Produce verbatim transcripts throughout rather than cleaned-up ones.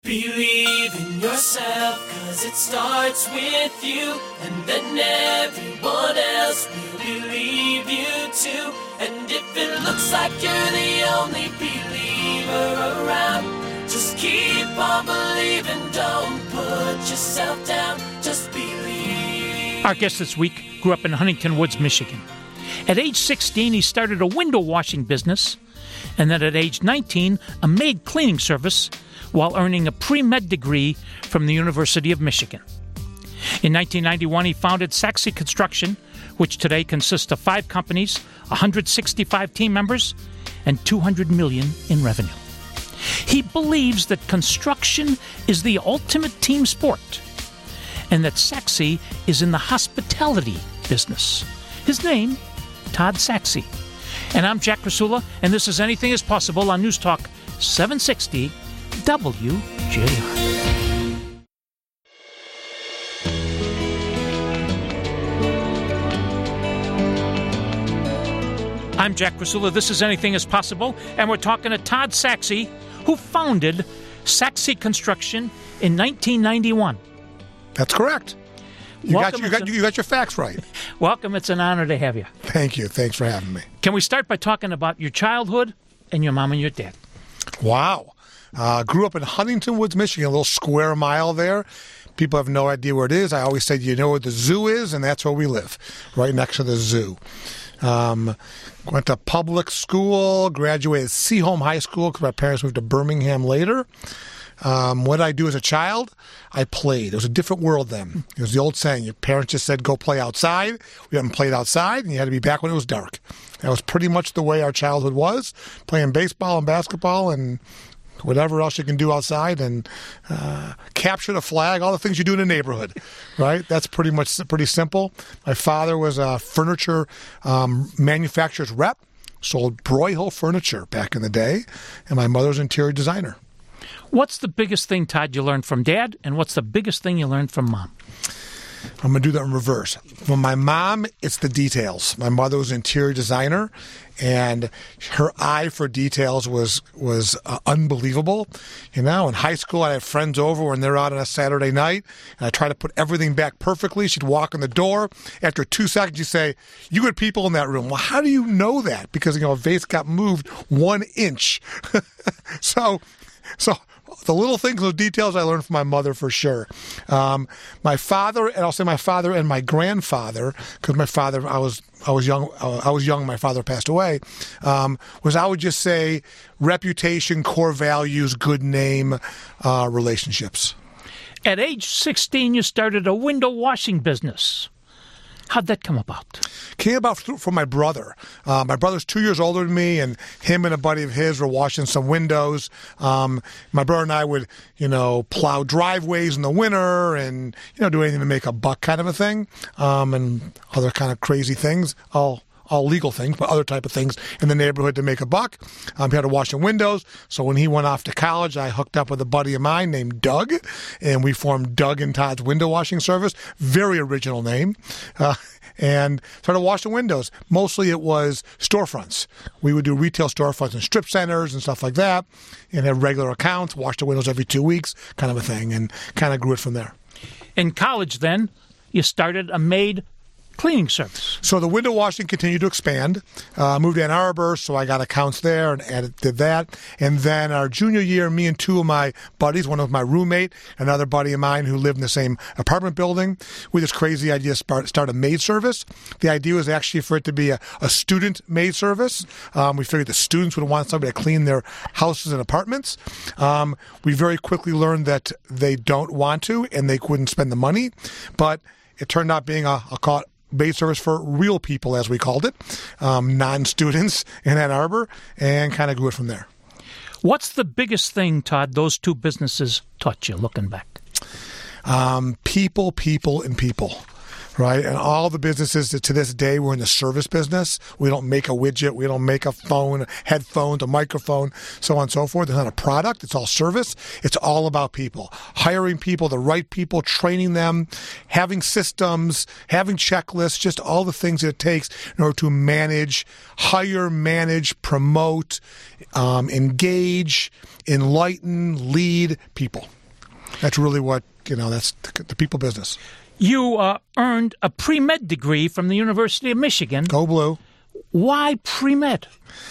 Believe in yourself, cause it starts with you, and then everyone else will believe you too. And if it looks like you're the only believer around, just keep on believing, don't put yourself down, just believe. Our guest this week grew up in Huntington Woods, Michigan. At age sixteen, he started a window washing business, and then at age nineteen, a maid cleaning service, while earning a pre-med degree from the University of Michigan. In nineteen ninety-one, he founded Saxy Construction, which today consists of five companies, one hundred sixty-five team members, and two hundred million dollars in revenue. He believes that construction is the ultimate team sport, and that Saxy is in the hospitality business. His name, Todd Saxy. And I'm Jack Krasula, and this is Anything is Possible on News Talk seven sixty W J R. I'm Jack Krasula. This is Anything is Possible, and we're talking to Todd Saxy, who founded Saxy Construction in nineteen ninety-one. That's correct. You got, you, got, an, you got your facts right. Welcome. It's an honor to have you. Thank you. Thanks for having me. Can we start by talking about your childhood and your mom and your dad? Wow. Uh, grew up in Huntington Woods, Michigan, a little square mile there. People have no idea where it is. I always say, you know where the zoo is, and that's where we live, right next to the zoo. Um, went to public school, graduated Seaholm High School because my parents moved to Birmingham later. Um, what did I do as a child? I played. It was a different world then. It was the old saying, your parents just said, go play outside. We haven't played outside, and you had to be back when it was dark. That was pretty much the way our childhood was, playing baseball and basketball and whatever else you can do outside, and uh, capture the flag, all the things you do in a neighborhood, right? That's pretty much pretty simple. My father was a furniture um, manufacturer's rep, sold Broyhill furniture back in the day, and my mother's interior designer. What's the biggest thing, Todd, you learned from Dad, and what's the biggest thing you learned from Mom? I'm going to do that in reverse. From my mom, it's the details. My mother was an interior designer, and her eye for details was was uh, unbelievable. You know, in high school, I had friends over when they're out on a Saturday night, and I try to put everything back perfectly. She'd walk in the door. After two seconds, she'd say, you had people in that room. Well, how do you know that? Because, you know, a vase got moved one inch. so, so... The little things, those details I learned from my mother for sure. Um, my father, and I'll say my father and my grandfather, because my father, I was I was young. Uh, I was young. My father passed away. Um, was I would just say reputation, core values, good name, uh, relationships. At age sixteen, you started a window washing business. How'd that come about? Came about from my brother. Uh, my brother's two years older than me, and him and a buddy of his were washing some windows. Um, my brother and I would, you know, plow driveways in the winter and, you know, do anything to make a buck kind of a thing, um, and other kind of crazy things. All all legal things, but other type of things in the neighborhood to make a buck. Um, he had to wash the windows. So when he went off to college, I hooked up with a buddy of mine named Doug, and we formed Doug and Todd's Window Washing Service. Very original name. Uh, and started washing windows. Mostly it was storefronts. We would do retail storefronts and strip centers and stuff like that, and have regular accounts, wash the windows every two weeks, kind of a thing, and kind of grew it from there. In college, then, you started a maid cleaning service. So the window washing continued to expand. Uh, moved to Ann Arbor, so I got accounts there and added, did that. And then our junior year, me and two of my buddies, one was my roommate, another buddy of mine who lived in the same apartment building, with this crazy idea to start, start a maid service. The idea was actually for it to be a, a student maid service. Um, we figured the students would want somebody to clean their houses and apartments. Um, we very quickly learned that they don't want to, and they couldn't spend the money. But it turned out being a, I'll call it, maid service for real people, as we called it, um, non-students in Ann Arbor, and kind of grew it from there. What's the biggest thing, Todd, those two businesses taught you, looking back? Um, people, people, and people. right? And all the businesses that to this day, we're in the service business. We don't make a widget. We don't make a phone, headphones, a microphone, so on and so forth. It's not a product. It's all service. It's all about people. Hiring people, the right people, training them, having systems, having checklists, just all the things that it takes in order to manage, hire, manage, promote, um, engage, enlighten, lead people. That's really what, you know, that's the, the people business. You uh, earned a pre-med degree from the University of Michigan. Go Blue. Why pre-med?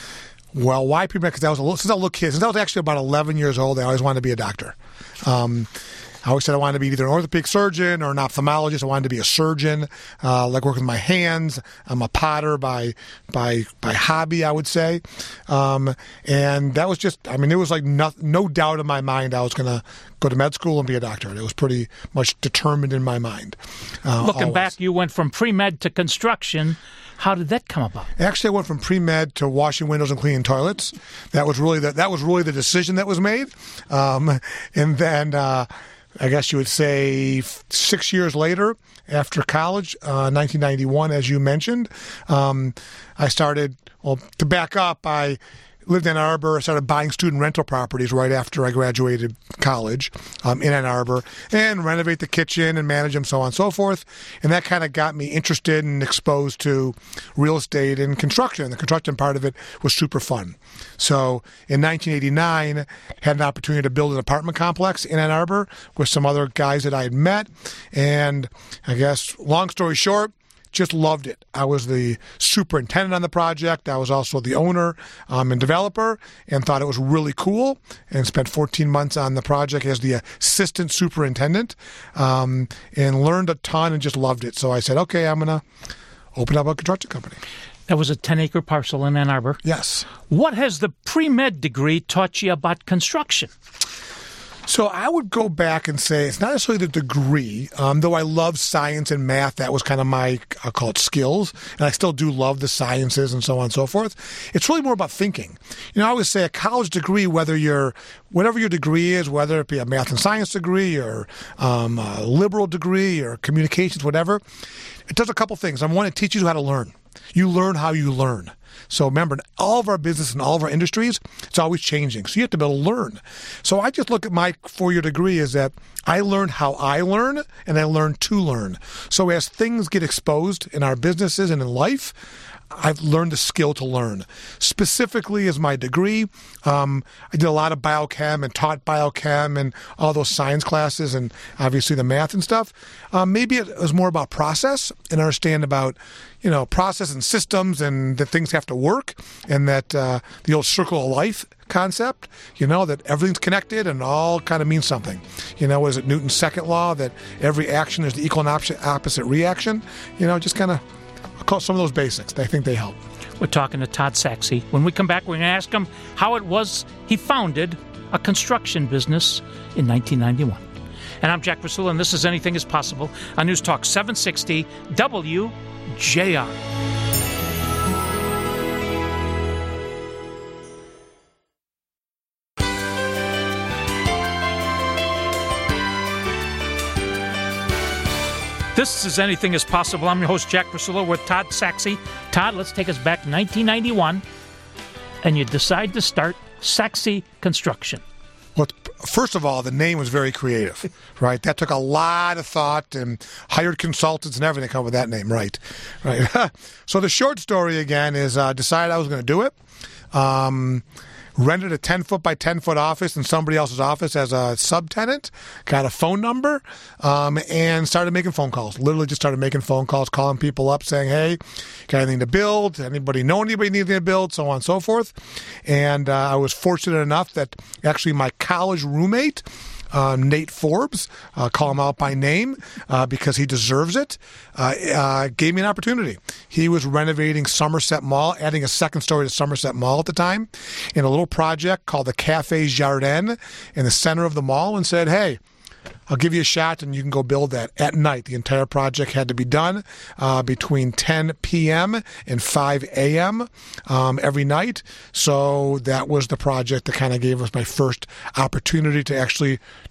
Well, why pre-med? Because I was a little, since I was a little kid, since I was actually about eleven years old, I always wanted to be a doctor. Um, I always said I wanted to be either an orthopedic surgeon or an ophthalmologist. I wanted to be a surgeon, uh, like working with my hands. I'm a potter by by by hobby, I would say. Um, and that was just, I mean, there was like no, no doubt in my mind I was going to go to med school and be a doctor. It was pretty much determined in my mind. Uh, Looking always. back, you went from pre-med to construction. How did that come about? Actually, I went from pre-med to washing windows and cleaning toilets. That was really the, that was really the decision that was made. Um, and then uh, I guess you would say six years later, after college, uh, nineteen ninety-one, as you mentioned, um, I started, well, to back up, I lived in Ann Arbor. I started buying student rental properties right after I graduated college um, in Ann Arbor, and renovate the kitchen and manage them, so on and so forth. And that kind of got me interested and exposed to real estate and construction. The construction part of it was super fun. So in nineteen eighty-nine, had an opportunity to build an apartment complex in Ann Arbor with some other guys that I had met. And I guess, long story short, just loved it. I was the superintendent on the project. I was also the owner um, and developer, and thought it was really cool, and spent fourteen months on the project as the assistant superintendent, um, and learned a ton and just loved it. So I said, okay, I'm going to open up a construction company. That was a ten-acre parcel in Ann Arbor. Yes. What has the pre-med degree taught you about construction? So I would go back and say it's not necessarily the degree, um, though I love science and math. That was kind of my, I'll call it skills, and I still do love the sciences and so on and so forth. It's really more about thinking. You know, I always say a college degree, whether you're, whatever your degree is, whether it be a math and science degree or um, a liberal degree or communications, whatever, it does a couple things. Number one, it teaches you how to learn. You learn how you learn. So remember, in all of our business and all of our industries, it's always changing. So you have to be able to learn. So I just look at my four-year degree as that I learned how I learn, and I learn to learn. So as things get exposed in our businesses and in life, I've learned the skill to learn. Specifically as my degree, um, I did a lot of biochem and taught biochem and all those science classes and obviously the math and stuff. Um, maybe it was more about process and understand about, you know, process and systems and that things have to work, and that uh, the old circle of life concept, you know, that everything's connected and all kind of means something. You know, is it Newton's second law that every action is the equal and opposite, opposite reaction? You know, just kind of call some of those basics. I think they help. We're talking to Todd Saxe. When we come back, we're going to ask him how it was he founded a construction business in nineteen ninety-one. And I'm Jack Priscilla, and this is Anything is Possible on News Talk seven sixty W J R. This is Anything is Possible. I'm your host, Jack Priscilla, with Todd Saxe. Todd, let's take us back to nineteen ninety-one, and you decide to start Saxe Construction. Well, first of all, the name was very creative, right? That took a lot of thought, and hired consultants and everything to come up with that name, right? Right. So the short story, again, is I uh, decided I was going to do it. Um, rented a ten-foot by ten-foot office in somebody else's office as a subtenant, got a phone number, um, and started making phone calls. Literally just started making phone calls, calling people up, saying, hey, got anything to build? Anybody know anybody need anything to build? So on and so forth. And uh, I was fortunate enough that actually my college roommate, Uh, Nate Forbes, uh, call him out by name uh, because he deserves it, uh, uh, gave me an opportunity. He was renovating Somerset Mall, adding a second story to Somerset Mall at the time, in a little project called the Café Jardin in the center of the mall, and said, hey, I'll give you a shot and you can go build that at night. The entire project had to be done uh, between ten p.m. and five a.m. Um, every night. So that was the project that kind of gave us my first opportunity to actually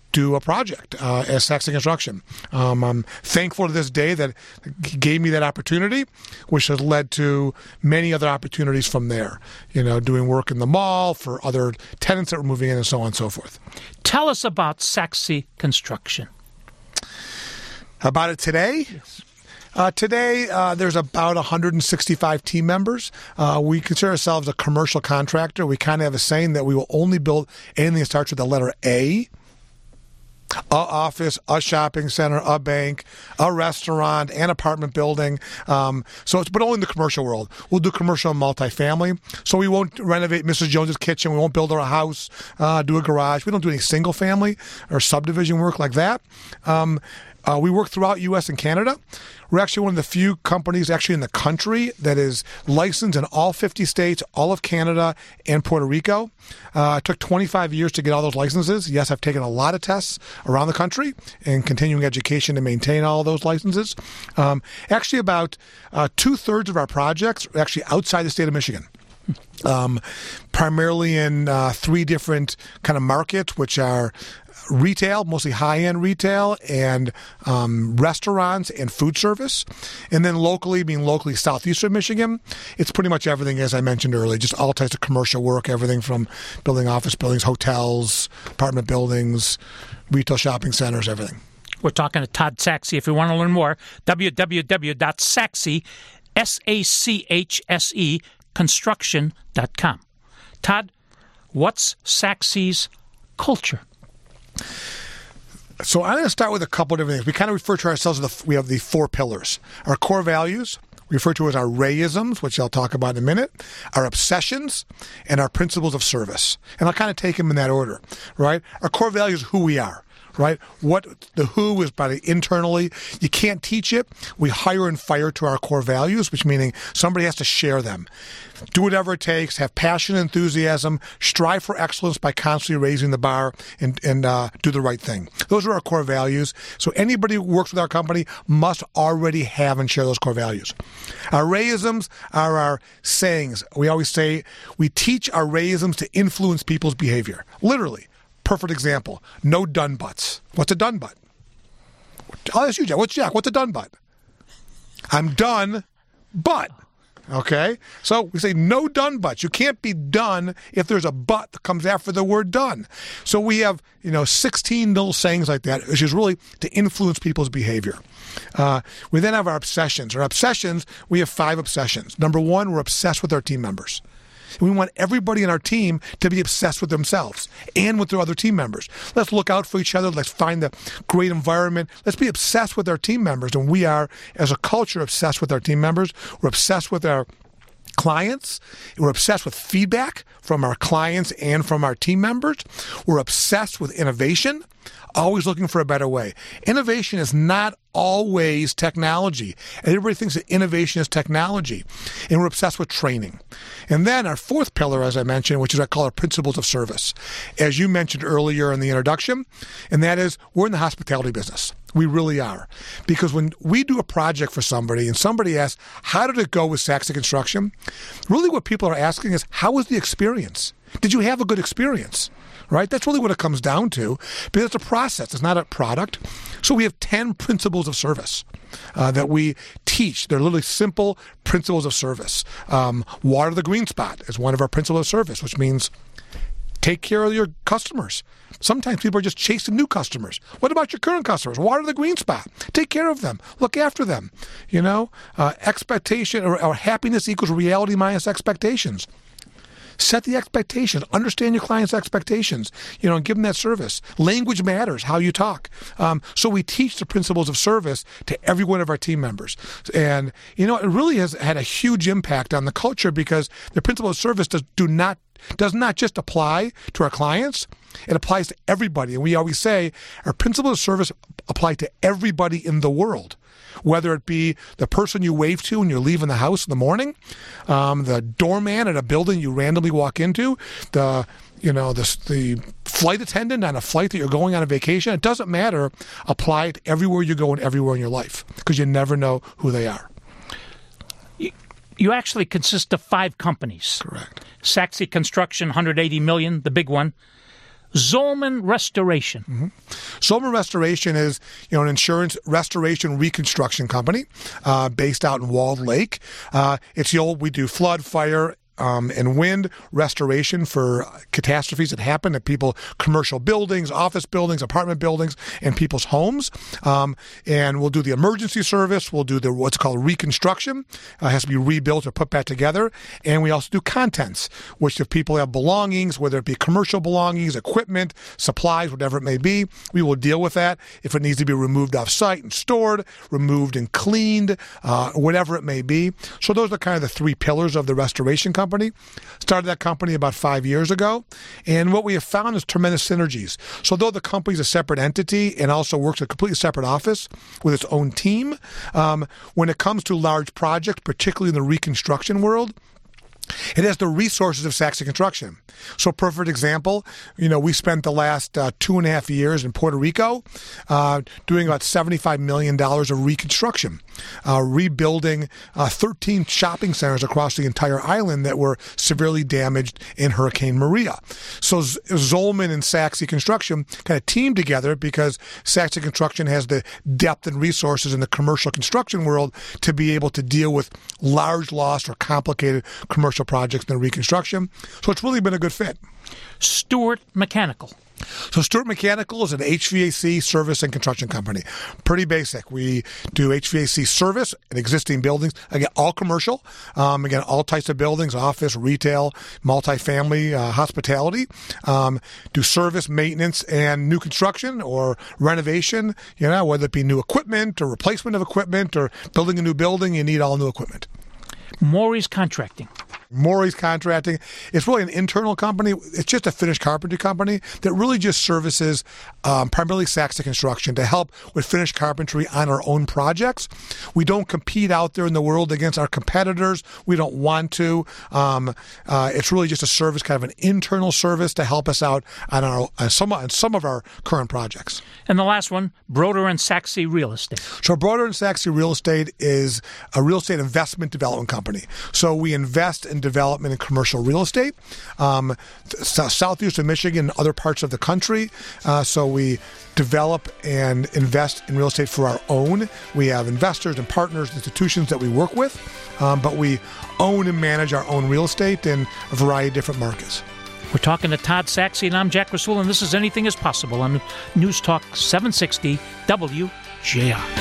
do a project uh, as Saxon Construction. Um, I'm thankful to this day that he gave me that opportunity, which has led to many other opportunities from there. You know, doing work in the mall for other tenants that were moving in and so on and so forth. Tell us about Saxon Construction. About it today? Yes. Uh, today, uh, there's about one hundred sixty-five team members. Uh, we consider ourselves a commercial contractor. We kind of have a saying that we will only build anything that starts with the letter A. A office, a shopping center, a bank, a restaurant, an apartment building. Um, so it's, but only in the commercial world. We'll do commercial and multifamily. So we won't renovate Missus Jones's kitchen. We won't build her a house, uh, do a garage. We don't do any single family or subdivision work like that. Um, Uh, we work throughout U S and Canada. We're actually one of the few companies actually in the country that is licensed in all fifty states, all of Canada, and Puerto Rico. Uh, it took twenty-five years to get all those licenses. Yes, I've taken a lot of tests around the country and continuing education to maintain all those licenses. Um, actually, about uh, two-thirds of our projects are actually outside the state of Michigan. Um, primarily in uh, three different kind of markets, which are retail, mostly high-end retail, and um, restaurants and food service. And then locally, being locally southeastern Michigan, it's pretty much everything, as I mentioned earlier, just all types of commercial work, everything from building office buildings, hotels, apartment buildings, retail shopping centers, everything. We're talking to Todd Saxe. If you want to learn more, w w w dot saxe, S A C H S E, construction dot com. Todd, what's Saxe's culture? So I'm going to start with a couple of different things. We kind of refer to ourselves as the, we have the four pillars. Our core values, we refer to as our Rayisms, which I'll talk about in a minute, our obsessions, and our principles of service. And I'll kind of take them in that order, right? Our core value is who we are. Right? What the who is by internally. You can't teach it. We hire and fire to our core values, which meaning somebody has to share them. Do whatever it takes, have passion and enthusiasm, strive for excellence by constantly raising the bar, and, and uh, do the right thing. Those are our core values. So anybody who works with our company must already have and share those core values. Our Rayisms are our sayings. We always say we teach our Rayisms to influence people's behavior. Literally. Perfect example. No done buts. What's a done but? I'll ask you, Jack. What's Jack? What's a done but? I'm done, but. Okay? So we say no done buts. You can't be done if there's a but that comes after the word done. So we have, you know, sixteen little sayings like that, which is really to influence people's behavior. Uh, we then have our obsessions. Our obsessions, we have five obsessions. Number one, we're obsessed with our team members. We want everybody in our team to be obsessed with themselves and with their other team members. Let's look out for each other. Let's find the great environment. Let's be obsessed with our team members. And we are, as a culture, obsessed with our team members. We're obsessed with our clients. We're obsessed with feedback from our clients and from our team members. We're obsessed with innovation, always looking for a better way. Innovation is not always technology. Everybody thinks that innovation is technology. And we're obsessed with training. And then our fourth pillar, as I mentioned, which is what I call our principles of service. As you mentioned earlier in the introduction, and that is we're in the hospitality business. We really are. Because when we do a project for somebody and somebody asks, how did it go with Saxon Construction? Really what people are asking is, how was the experience? Did you have a good experience? Right? That's really what it comes down to, because it's a process. It's not a product. So we have ten principles of service uh, that we teach. They're literally simple principles of service. Um, water the green spot is one of our principles of service, which means take care of your customers. Sometimes people are just chasing new customers. What about your current customers? Water the green spot. Take care of them. Look after them. You know, uh, expectation or, or happiness equals reality minus expectations. Set the expectations. Understand your client's expectations. You know, and give them that service. Language matters, how you talk. Um, so we teach the principles of service to every one of our team members. And, you know, it really has had a huge impact on the culture because the principle of service does, do not does not just apply to our clients. It applies to everybody. And we always say our principles of service apply to everybody in the world. Whether it be the person you wave to when you're leaving the house in the morning, um, the doorman at a building you randomly walk into, the you know the the flight attendant on a flight that you're going on a vacation. It doesn't matter. Apply it everywhere you go and everywhere in your life because you never know who they are. You, you actually consist of five companies. Correct. Saxe Construction, one hundred eighty million dollars, the big one. Zolman Restoration. Mm-hmm. Zolman Restoration is, you know, an insurance restoration reconstruction company uh, based out in Walled Lake. Uh, it's the old, we do flood, fire, Um, and wind restoration for catastrophes that happen to people, commercial buildings, office buildings, apartment buildings, and people's homes. Um, and we'll do the emergency service. We'll do the what's called reconstruction. Uh, it has to be rebuilt or put back together. And we also do contents, which if people have belongings, whether it be commercial belongings, equipment, supplies, whatever it may be, we will deal with that. If it needs to be removed off site and stored, removed and cleaned, uh, whatever it may be. So those are kind of the three pillars of the restoration company. Company. Started that company about five years ago. And what we have found is tremendous synergies. So though the company is a separate entity and also works a completely separate office with its own team, um, when it comes to large projects, particularly in the reconstruction world, it has the resources of Saxon Construction. So, perfect example, you know, we spent the last uh, two and a half years in Puerto Rico uh, doing about seventy-five million dollars of reconstruction, uh, rebuilding uh, thirteen shopping centers across the entire island that were severely damaged in Hurricane Maria. So, Z- Zolman and Saxon Construction kind of teamed together because Saxon Construction has the depth and resources in the commercial construction world to be able to deal with large loss or complicated commercial projects in the reconstruction. So it's really been a good fit. Stewart Mechanical. So Stewart Mechanical is an H V A C service and construction company. Pretty basic. We do H V A C service in existing buildings. Again, all commercial. Um, again, all types of buildings, office, retail, multifamily, uh, hospitality. Um, do service, maintenance, and new construction or renovation. You know, whether it be new equipment or replacement of equipment or building a new building, you need all new equipment. Maury's Contracting. Maury's Contracting. It's really an internal company. It's just a finished carpentry company that really just services um, primarily Saxon Construction to help with finished carpentry on our own projects. We don't compete out there in the world against our competitors. We don't want to. Um, uh, it's really just a service, kind of an internal service to help us out on our on some on some of our current projects. And the last one, Broder and Saxey Real Estate. So Broder and Saxey Real Estate is a real estate investment development company. So we invest in development and commercial real estate, um, southeast of Michigan and other parts of the country. Uh, so we develop and invest in real estate for our own. We have investors and partners, institutions that we work with, um, but we own and manage our own real estate in a variety of different markets. We're talking to Todd Saxey, and I'm Jack Rasul, and this is Anything is Possible on News Talk seven sixty W J R.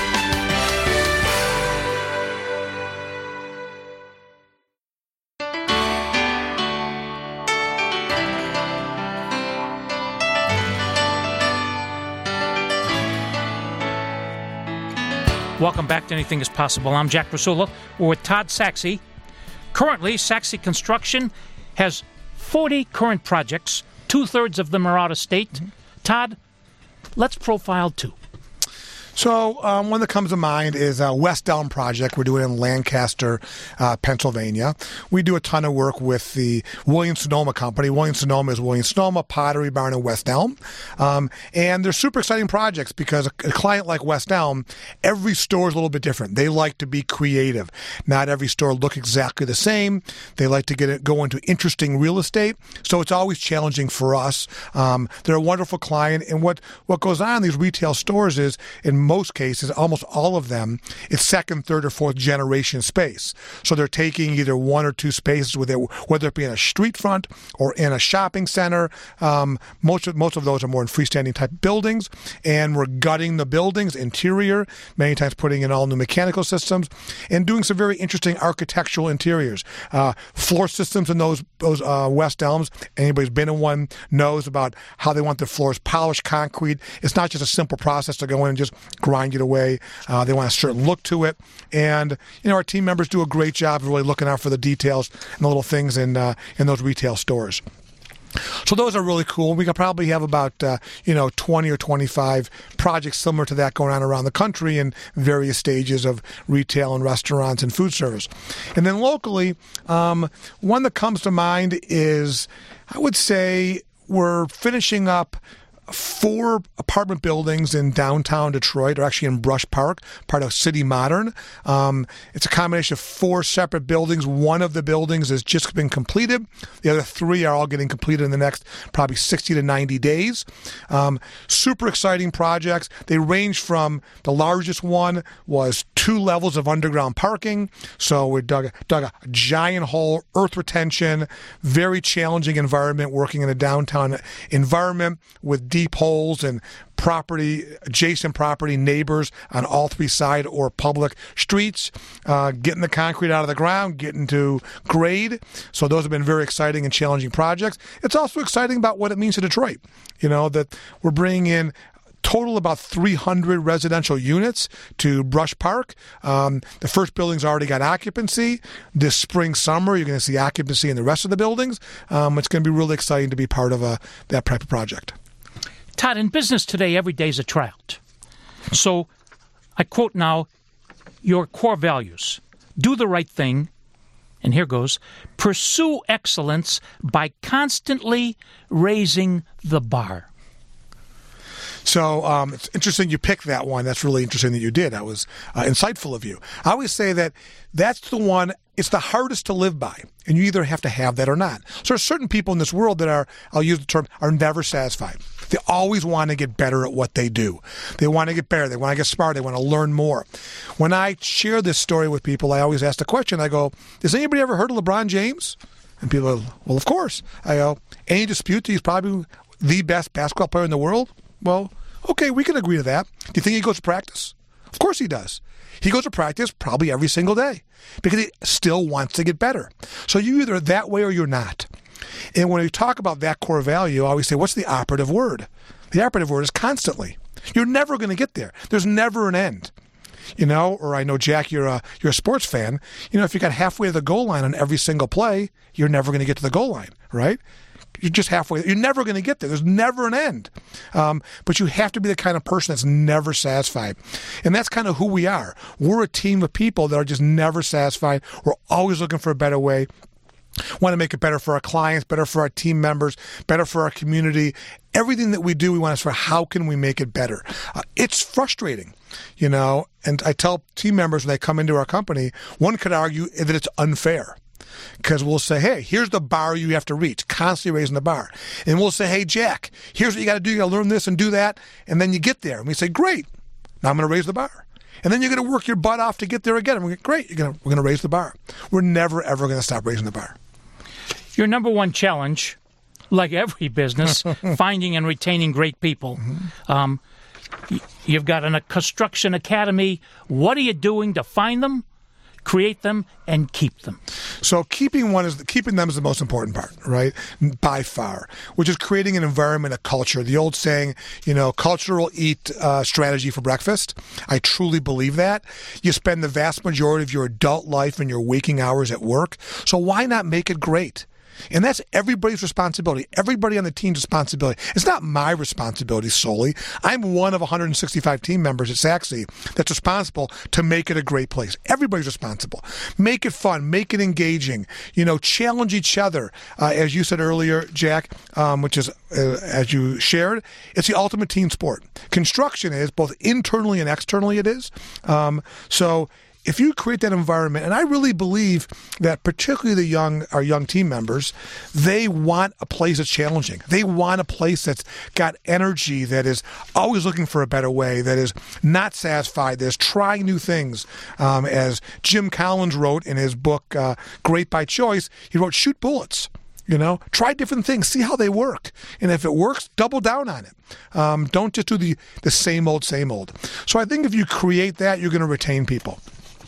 Welcome back to Anything is Possible. I'm Jack Rasula. We're with Todd Saxey. Currently, Saxey Construction has forty current projects. Two-thirds of them are out of state. Mm-hmm. Todd, let's profile two. So um, one that comes to mind is a West Elm project we're doing in Lancaster, uh, Pennsylvania. We do a ton of work with the Williams-Sonoma company. Williams-Sonoma is Williams-Sonoma, Pottery Barn, and West Elm. Um, and they're super exciting projects because a, a client like West Elm, every store is a little bit different. They like to be creative. Not every store looks exactly the same. They like to get it, go into interesting real estate. So it's always challenging for us. Um, they're a wonderful client. And what, what goes on in these retail stores is, in most cases, almost all of them, it's second, third, or fourth generation space. So they're taking either one or two spaces, with it, whether it be in a street front or in a shopping center. Um, most of most of those are more in freestanding type buildings, and we're gutting the buildings interior, many times putting in all new mechanical systems, and doing some very interesting architectural interiors. Uh, floor systems in those those uh, West Elms. Anybody who's been in one knows about how they want their floors polished concrete. It's not just a simple process to go in and just grind it away. Uh, they want a certain look to it. And, you know, our team members do a great job of really looking out for the details and the little things in uh, in those retail stores. So those are really cool. We could probably have about, uh, you know, twenty or twenty-five projects similar to that going on around the country in various stages of retail and restaurants and food service. And then locally, um, one that comes to mind is, I would say, we're finishing up four apartment buildings in downtown Detroit, or actually in Brush Park, part of City Modern. Um, it's a combination of four separate buildings. One of the buildings has just been completed. The other three are all getting completed in the next probably sixty to ninety days. Um, super exciting projects. They range from, the largest one was two levels of underground parking. So we dug, dug a giant hole, earth retention, very challenging environment, working in a downtown environment with deep holes and property, adjacent property, neighbors on all three side or public streets, uh, getting the concrete out of the ground, getting to grade. So those have been very exciting and challenging projects. It's also exciting about what it means to Detroit. You know, that we're bringing in total about three hundred residential units to Brush Park. Um, the first building's already got occupancy. This spring, summer, you're going to see occupancy in the rest of the buildings. Um, it's going to be really exciting to be part of a, that type of project. Todd, in business today, every day is a tryout. So I quote now your core values. Do the right thing, and here goes, pursue excellence by constantly raising the bar. So um, it's interesting you picked that one. That's really interesting that you did. That was uh, insightful of you. I always say that that's the one, it's the hardest to live by, and you either have to have that or not. So there's certain people in this world that are, I'll use the term, are never satisfied. They always want to get better at what they do. They want to get better. They want to get smarter. They want to learn more. When I share this story with people, I always ask the question, I go, has anybody ever heard of LeBron James? And people go, well, of course. I go, any dispute that he's probably the best basketball player in the world? Well, okay, we can agree to that. Do you think he goes to practice? Of course he does. He goes to practice probably every single day because he still wants to get better. So you're either that way or you're not. And when we talk about that core value, I always say, what's the operative word? The operative word is constantly. You're never going to get there. There's never an end. You know, or I know, Jack, you're a, you're a sports fan. You know, if you got halfway to the goal line on every single play, you're never going to get to the goal line, right? You're just halfway. You're never going to get there. There's never an end. Um, but you have to be the kind of person that's never satisfied. And that's kind of who we are. We're a team of people that are just never satisfied. We're always looking for a better way. Want to make it better for our clients, better for our team members, better for our community. Everything that we do, we want to say, how can we make it better? Uh, it's frustrating, you know, and I tell team members when they come into our company, one could argue that it's unfair. Because we'll say, hey, here's the bar you have to reach, constantly raising the bar. And we'll say, hey, Jack, here's what you got to do. You got to learn this and do that. And then you get there. And we say, great, now I'm going to raise the bar. And then you're going to work your butt off to get there again. And we go, great, you're gonna, we're going to raise the bar. We're never, ever going to stop raising the bar. Your number one challenge, like every business, finding and retaining great people. Mm-hmm. Um, you've got an, a construction academy. What are you doing to find them, create them, and keep them? So keeping one is keeping them is the most important part, right? By far, which is creating an environment, a culture. The old saying, you know, culture will eat uh, strategy for breakfast. I truly believe that. You spend the vast majority of your adult life and your waking hours at work, so why not make it great? And that's everybody's responsibility, everybody on the team's responsibility. It's not my responsibility solely. I'm one of one hundred sixty-five team members at Saxy that's responsible to make it a great place. Everybody's responsible. Make it fun, make it engaging, you know, challenge each other. Uh, as you said earlier, Jack, um, which is, uh, as you shared, it's the ultimate team sport. Construction is, both internally and externally it is. Um, so if you create that environment, and I really believe that particularly the young, our young team members, they want a place that's challenging. They want a place that's got energy, that is always looking for a better way, that is not satisfied, that is trying new things. Um, as Jim Collins wrote in his book, uh, Great by Choice, he wrote, shoot bullets. You know, try different things, see how they work. And if it works, double down on it. Um, don't just do the, the same old, same old. So I think if you create that, you're going to retain people.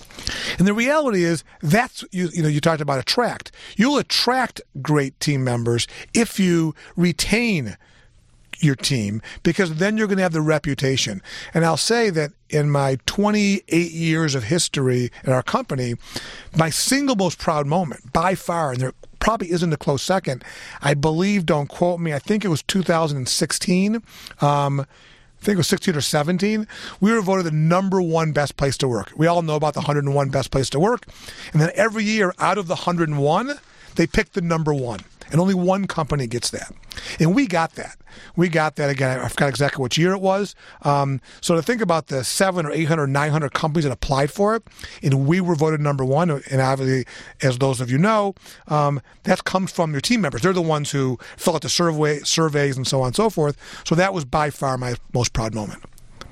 And the reality is, that's, you, you know, you talked about attract. You'll attract great team members if you retain your team, because then you're going to have the reputation. And I'll say that in my twenty-eight years of history in our company, my single most proud moment, by far, and there probably isn't a close second, I believe, don't quote me, I think it was two thousand sixteen, um, I think it was sixteen or seventeen, we were voted the number one best place to work. We all know about the one hundred one best place to work. And then every year, out of the one hundred one, they picked the number one. And only one company gets that. And we got that. We got that, again, I forgot exactly which year it was. Um, so to think about the seven or eight hundred, nine hundred companies that applied for it, and we were voted number one, and obviously, as those of you know, um, that comes from your team members. They're the ones who fill out the survey, surveys and so on and so forth. So that was by far my most proud moment.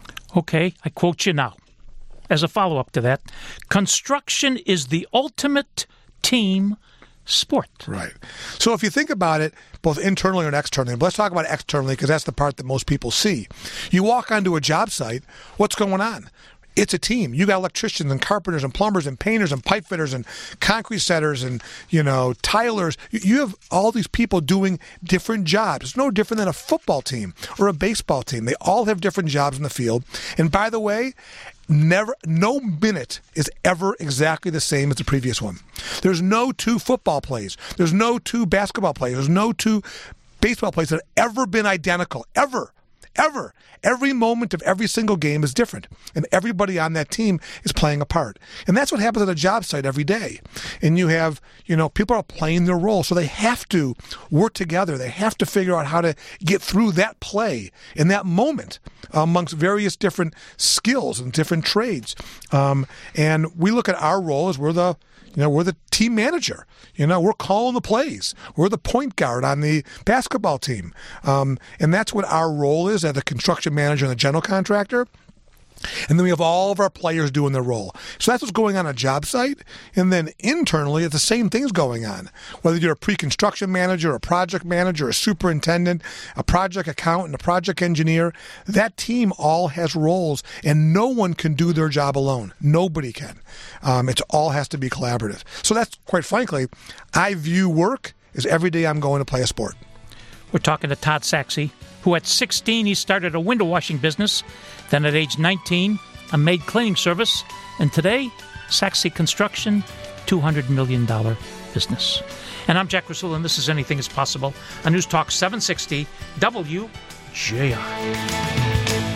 Okay, I quote you now. As a follow-up to that, construction is the ultimate team sport. Right. So if you think about it, both internally and externally, but let's talk about externally because that's the part that most people see. You walk onto a job site, what's going on? It's a team. You got electricians and carpenters and plumbers and painters and pipe fitters and concrete setters and, you know, tilers. You have all these people doing different jobs. It's no different than a football team or a baseball team. They all have different jobs in the field. And by the way, never, no minute is ever exactly the same as the previous one. There's no two football plays. There's no two basketball plays. There's no two baseball plays that have ever been identical, ever. Ever. Every moment of every single game is different. And everybody on that team is playing a part. And that's what happens at a job site every day. And you have, you know, people are playing their role. So they have to work together. They have to figure out how to get through that play in that moment amongst various different skills and different trades. Um, and we look at our role as we're the You know, we're the team manager. You know, we're calling the plays. We're the point guard on the basketball team. Um, and that's what our role is as the construction manager and the general contractor. And then we have all of our players doing their role. So that's what's going on at a job site. And then internally, it's the same things going on. Whether you're a pre-construction manager, a project manager, a superintendent, a project accountant, a project engineer, that team all has roles, and no one can do their job alone. Nobody can. Um, it all has to be collaborative. So that's, quite frankly, I view work as every day I'm going to play a sport. We're talking to Todd Saxe, who at sixteen, he started a window washing business. Then at age nineteen, a maid cleaning service. And today, Saxe Construction, two hundred million dollars business. And I'm Jack Krasula, and this is Anything is Possible on News Talk seven sixty W J R.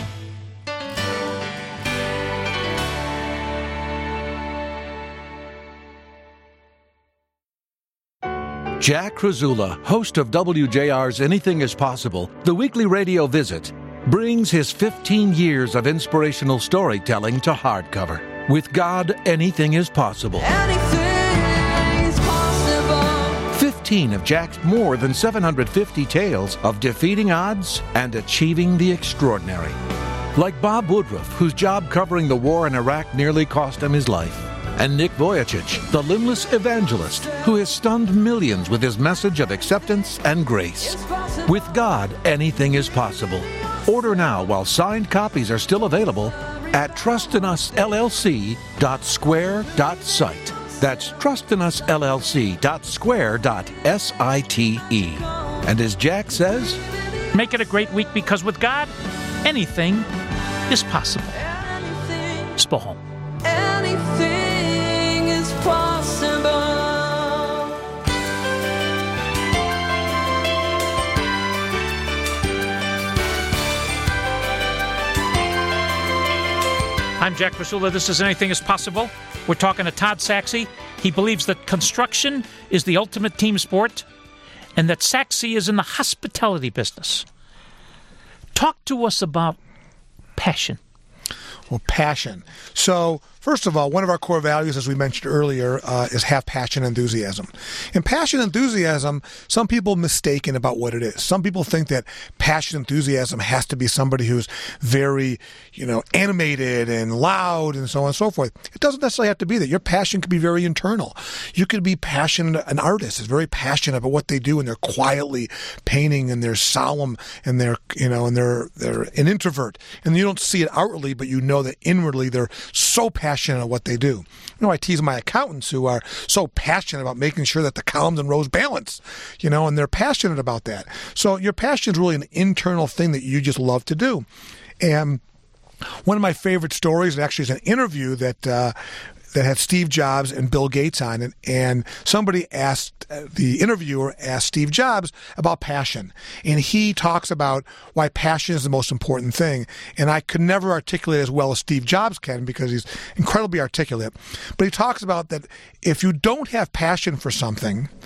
Jack Krasula, host of W J R's Anything is Possible, the weekly radio visit, brings his fifteen years of inspirational storytelling to hardcover. With God, anything is possible. Anything is possible. fifteen of Jack's more than seven hundred fifty tales of defeating odds and achieving the extraordinary. Like Bob Woodruff, whose job covering the war in Iraq nearly cost him his life. And Nick Vujicic, the limbless evangelist who has stunned millions with his message of acceptance and grace. With God, anything is possible. Order now while signed copies are still available at trust in us L L C dot square dot site. That's trust in us L L C dot square dot site. And as Jack says, make it a great week, because with God, anything is possible. Spohom. Anything is possible. I'm Jack Krasula. This is Anything is Possible. We're talking to Todd Saxe. He believes that construction is the ultimate team sport and that Saxe is in the hospitality business. Talk to us about passion. Well, passion. So, first of all, one of our core values, as we mentioned earlier, uh, is have passion and enthusiasm. And passion and enthusiasm, some people mistaken about what it is. Some people think that passion and enthusiasm has to be somebody who's very, you know, animated and loud and so on and so forth. It doesn't necessarily have to be that. Your passion could be very internal. You could be passionate. An artist is very passionate about what they do, and they're quietly painting, and they're solemn, and they're, you know, and they're they're an introvert, and you don't see it outwardly, but you know that inwardly they're so passionate about what they do. You know, I tease my accountants who are so passionate about making sure that the columns and rows balance, you know, and they're passionate about that. So your passion is really an internal thing that you just love to do. And one of my favorite stories, actually, is an interview that uh, that had Steve Jobs and Bill Gates on it, and somebody asked, uh, the interviewer asked Steve Jobs about passion, and he talks about why passion is the most important thing, and I could never articulate as well as Steve Jobs can because he's incredibly articulate, but he talks about that if you don't have passion for something,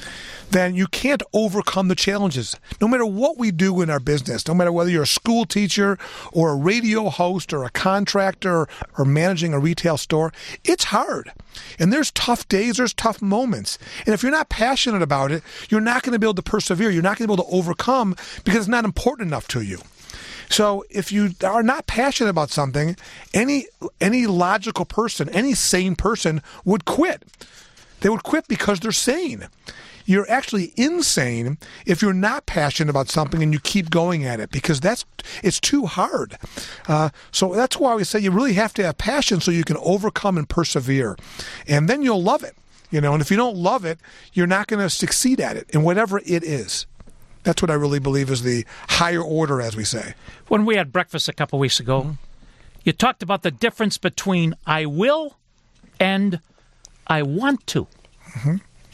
then you can't overcome the challenges. No matter what we do in our business, no matter whether you're a school teacher or a radio host or a contractor or managing a retail store, it's hard. And there's tough days, there's tough moments. And if you're not passionate about it, you're not going to be able to persevere. You're not going to be able to overcome because it's not important enough to you. So if you are not passionate about something, any any logical person, any sane person would quit. They would quit because they're sane. You're actually insane if you're not passionate about something and you keep going at it, because that's it's too hard. Uh, so that's why we say you really have to have passion so you can overcome and persevere. And then you'll love it. You know, and if you don't love it, you're not going to succeed at it in whatever it is. That's what I really believe is the higher order, as we say. When we had breakfast a couple weeks ago, mm-hmm. you talked about the difference between I will and I want to. Mm-hmm.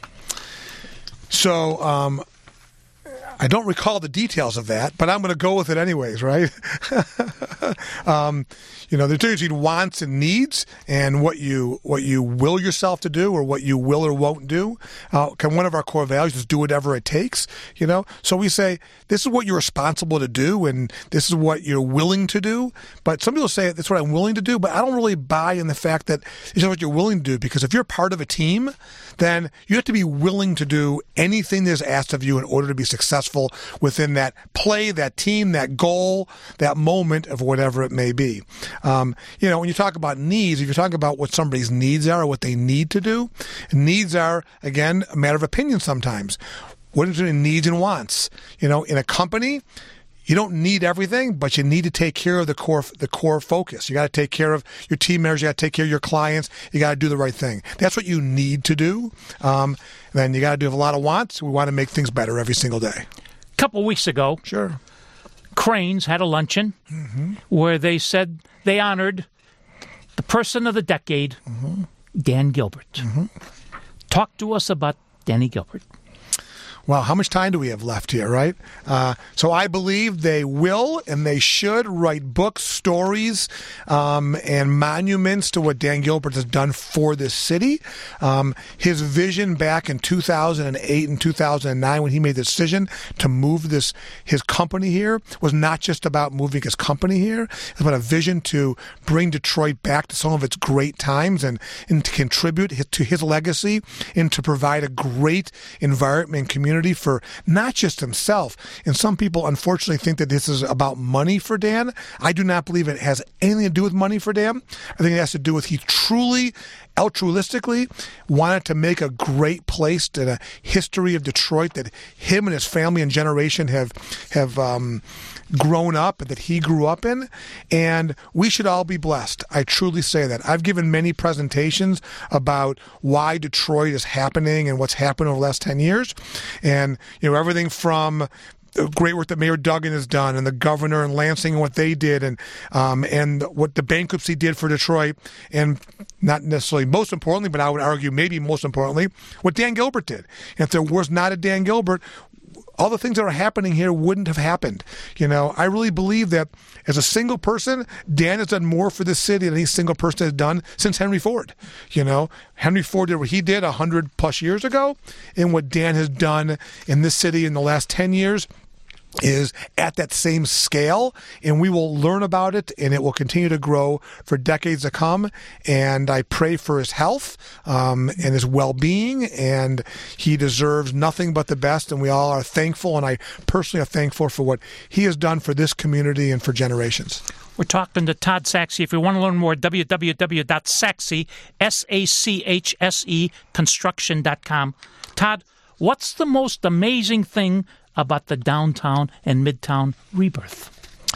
So um, I don't recall the details of that, but I'm going to go with it anyways, right? um, you know, the difference between wants and needs, and what you what you will yourself to do, or what you will or won't do. Uh, one of our core values is do whatever it takes. You know, so we say this is what you're responsible to do, and this is what you're willing to do. But some people say that's what I'm willing to do, but I don't really buy in the fact that it's what you're willing to do, because if you're part of a team, then you have to be willing to do anything that's asked of you in order to be successful within that play, that team, that goal, that moment of whatever it may be. Um, you know, when you talk about needs, if you're talking about what somebody's needs are or what they need to do, needs are, again, a matter of opinion sometimes. What is it in needs and wants? You know, in a company, you don't need everything, but you need to take care of the core the core focus. You got to take care of your team members. You got to take care of your clients. You got to do the right thing. That's what you need to do. Um, then you got to do a lot of wants. We want to make things better every single day. A couple of weeks ago, sure, Cranes had a luncheon mm-hmm. where they said they honored the person of the decade, mm-hmm. Dan Gilbert. Mm-hmm. Talk to us about Danny Gilbert. Well, how much time do we have left here, right? Uh, so I believe they will and they should write books, stories, um, and monuments to what Dan Gilbert has done for this city. Um, his vision back in two thousand eight and two thousand nine, when he made the decision to move this his company here, was not just about moving his company here. It was about a vision to bring Detroit back to some of its great times and, and to contribute to his legacy and to provide a great environment and community for not just himself. And some people unfortunately think that this is about money for Dan. I do not believe it has anything to do with money for Dan. I think it has to do with he truly, altruistically wanted to make a great place in a history of Detroit that him and his family and generation have have um, grown up and that he grew up in. And we should all be blessed. I truly say that. I've given many presentations about why Detroit is happening and what's happened over the last ten years. And, you know, everything from the great work that Mayor Duggan has done and the governor and Lansing and what they did and um, and what the bankruptcy did for Detroit, and not necessarily most importantly, but I would argue maybe most importantly, what Dan Gilbert did. And if there was not a Dan Gilbert, all the things that are happening here wouldn't have happened. You know, I really believe that as a single person, Dan has done more for this city than any single person has done since Henry Ford. You know, Henry Ford did what he did one hundred plus years ago, and what Dan has done in this city in the last ten years is at that same scale, and we will learn about it, and it will continue to grow for decades to come. And I pray for his health um, and his well-being, and he deserves nothing but the best, and we all are thankful, and I personally are thankful for what he has done for this community and for generations. We're talking to Todd Sachse. If you want to learn more, w w w dot sachse, S A C H S E, construction dot com. Todd, what's the most amazing thing about the downtown and midtown rebirth?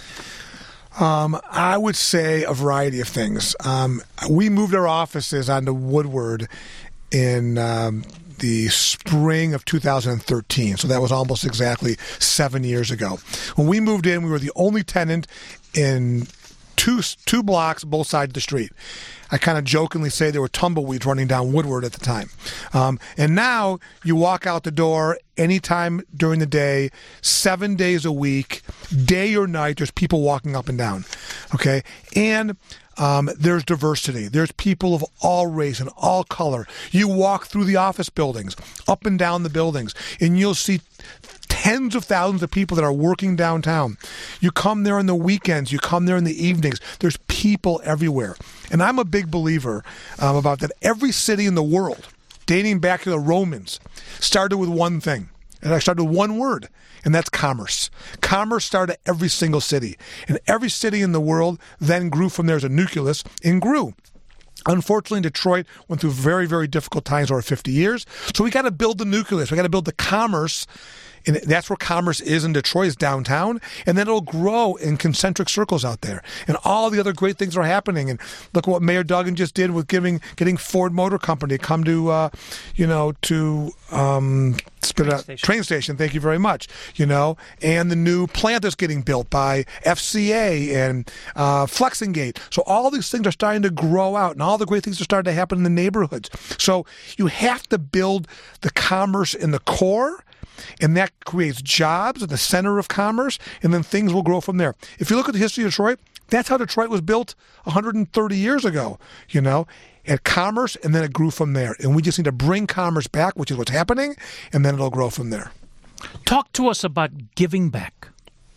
Um, I would say a variety of things. Um, we moved our offices onto Woodward in um, the spring of two thousand thirteen. So that was almost exactly seven years ago. When we moved in, we were the only tenant in two two blocks both sides of the street. I kind of jokingly say there were tumbleweeds running down Woodward at the time. Um, and now you walk out the door anytime during the day, seven days a week, day or night, there's people walking up and down. Okay? And um, there's diversity. There's people of all race and all color. You walk through the office buildings, up and down the buildings, and you'll see tens of thousands of people that are working downtown. You come there on the weekends. You come there in the evenings. There's people everywhere. And I'm a big believer um, about that. Every city in the world, dating back to the Romans, started with one thing. And I started with one word, and that's commerce. Commerce started at every single city. And every city in the world then grew from there as a nucleus and grew. Unfortunately, Detroit went through very, very difficult times over fifty years. So we got to build the nucleus. We got to build the commerce. And that's where commerce is in Detroit, is downtown. And then it'll grow in concentric circles out there. And all the other great things are happening. And look what Mayor Duggan just did with giving getting Ford Motor Company to come to, uh, you know, to um, spit train, out, station. train station. Thank you very much. You know, and the new plant that's getting built by F C A and uh, Flexingate. So all these things are starting to grow out, and all the great things are starting to happen in the neighborhoods. So you have to build the commerce in the core. And that creates jobs at the center of commerce, and then things will grow from there. If you look at the history of Detroit, that's how Detroit was built one hundred thirty years ago, you know, at commerce, and then it grew from there. And we just need to bring commerce back, which is what's happening, and then it'll grow from there. Talk to us about giving back.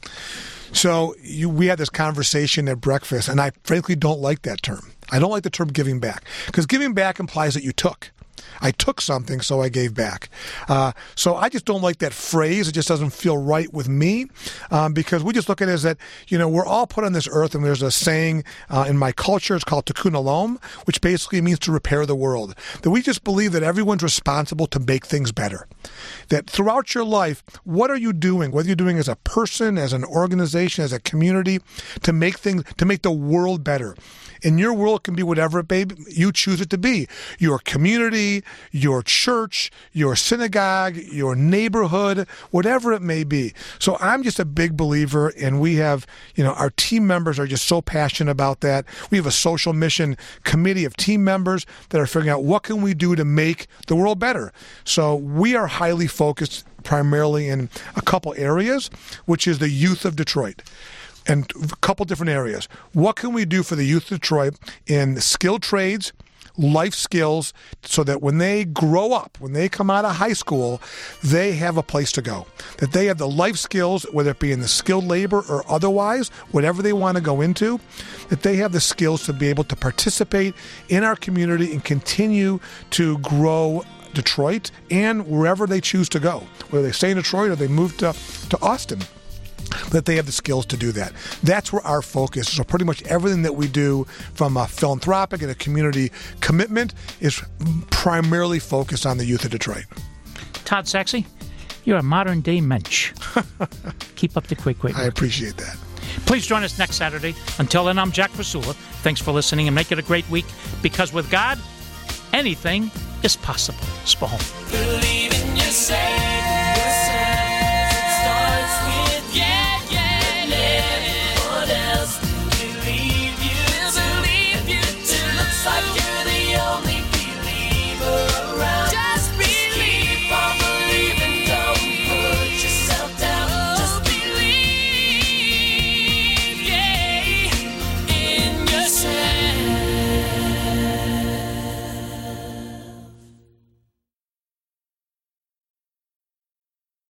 So you, we had this conversation at breakfast, and I frankly don't like that term. I don't like the term giving back, because giving back implies that you took. I took something, so I gave back. Uh, so I just don't like that phrase. It just doesn't feel right with me, um, because we just look at it as that, you know, we're all put on this earth, and there's a saying uh, in my culture, it's called tikkun olam, which basically means to repair the world. That we just believe that everyone's responsible to make things better. That throughout your life, what are you doing, whether you're doing as a person, as an organization, as a community, to make things, to make the world better. And your world can be whatever it may be, you choose it to be. Your community, your church, your synagogue, your neighborhood, whatever it may be. So I'm just a big believer, and we have, you know, our team members are just so passionate about that. We have a social mission committee of team members that are figuring out what can we do to make the world better. So we are highly focused primarily in a couple areas, which is the youth of Detroit. And a couple different areas. What can we do for the youth of Detroit in skilled trades, life skills, so that when they grow up, when they come out of high school, they have a place to go. That they have the life skills, whether it be in the skilled labor or otherwise, whatever they want to go into, that they have the skills to be able to participate in our community and continue to grow Detroit and wherever they choose to go, whether they stay in Detroit or they move to, to Austin. That they have the skills to do that. That's where our focus is. So pretty much everything that we do from a philanthropic and a community commitment is primarily focused on the youth of Detroit. Todd Saxe, you're a modern-day mensch. Keep up the quick, quick. I appreciate that. Please join us next Saturday. Until then, I'm Jack Fasula. Thanks for listening, and make it a great week, because with God, anything is possible. Spahome. Believe in yourself.